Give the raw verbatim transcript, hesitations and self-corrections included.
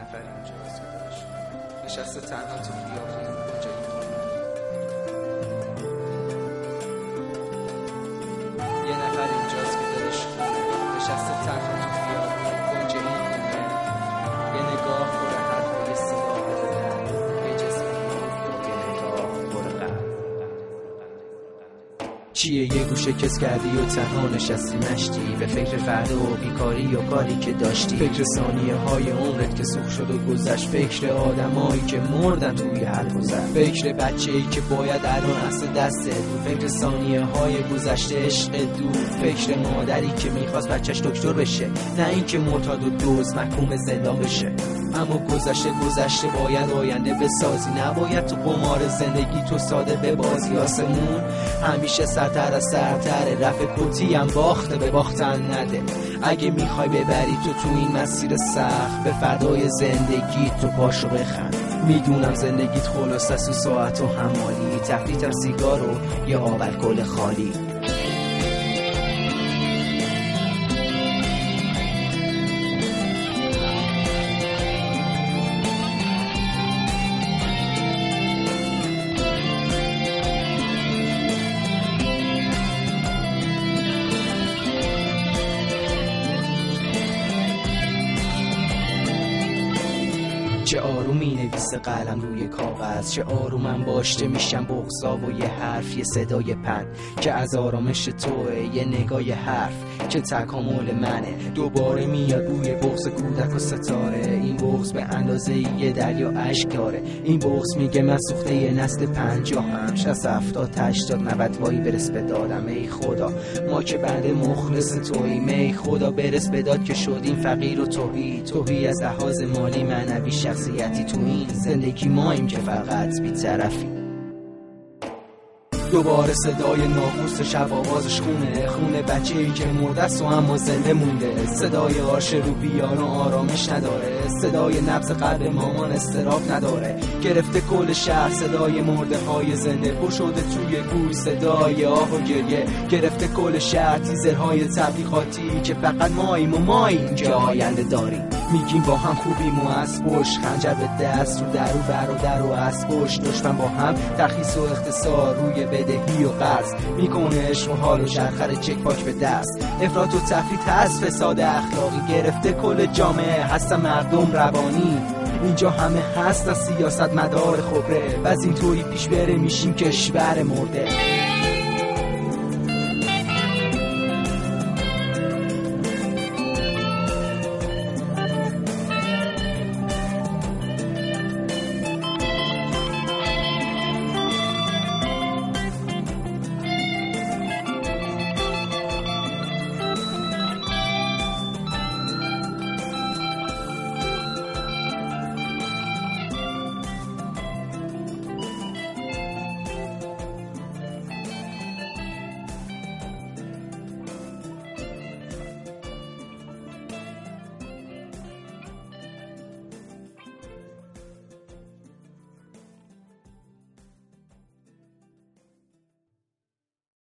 نفر اینجاست که دلش نشسته تنها تو خیابون کجایی یه نفر اینجاست که دلش نشسته تنها تو خیابون کجایی یه نگاه پر حرف یه صدا به جسم یه نگاه پر قلب چیه یه گوشه کس کردی و تنها نشستی مشتی به فکر فردا و بیکاری و کاری که داشتی فکر ثانیه های عمرت که سوخ شد و گذشت فکر آدمایی که مردن توی هر گذر فکر بچه‌ای که باید الان اصل دسته فکر ثانیه های گذشته عشق دور فکر مادری که میخواست بچهش دکتر بشه نه اینکه معتاد و دوز محکوم زندان بشه اما گذشته گذشته باید آینده بسازی نباید تو قمار زندگی تو ساده به بازی آسمون همیشه سرتر از سرتره رفع کتی هم باخته به باختن نده اگه میخوای ببری تو تو این مسیر سخت به فردای زندگی تو پاشو بخند میدونم زندگیت خلاصه است و ساعت و حمالی تفریطم سیگار و یه آب الکل خالی چه آرومی نویسه قلم روی کاغذ چه آرومم باشته میشم بغضا و یه حرف یه صدای پن که از آرامش توه یه نگاه حرف که تکامل منه دوباره میاد روی بغض کودک و ستاره این بغض به اندازه یه دریا اشک داره این بغض میگه من سوخته یه نسل پنجاه هم شصت هفتاد هشتاد نود وایی برس به دادم ای خدا ما که بنده مخلص توییم ای خدا برس به داد که شدیم فقیر و توهی توهی از لحاظ مالی معنوی شخصیتی تو این زندگی ماییم که فقط بی‌طرفی دوباره صدای ناقوس شب آوازش خونه خونه بچه‌ای که مرده است و اما زنده مونده صدای آرش رو پیانو آرامش نداره صدای نبض قلب مامان استراب نداره گرفته کل شهر صدای مرده های زنده پر شده توی گوش صدای آه و گریه گرفته کل شهر تیزرهای تبلیغاتی که فقط ماییم و ماییم که آینده داریم میگیم با هم خوبیم و از پشت خنجر به دست رو در و برادر و از پشت دشمن با هم ترخیص و اختصار روی بدهی و قرض میکنه عشق و حال و شرخر چک پاک به دست افراط و تفریط هست فساد اخلاقی گرفته کل جامعه هستن مردم روانی اینجا همه هست از سیاست مدار خبره و از اینطوری پیش بره میشیم کشور مرده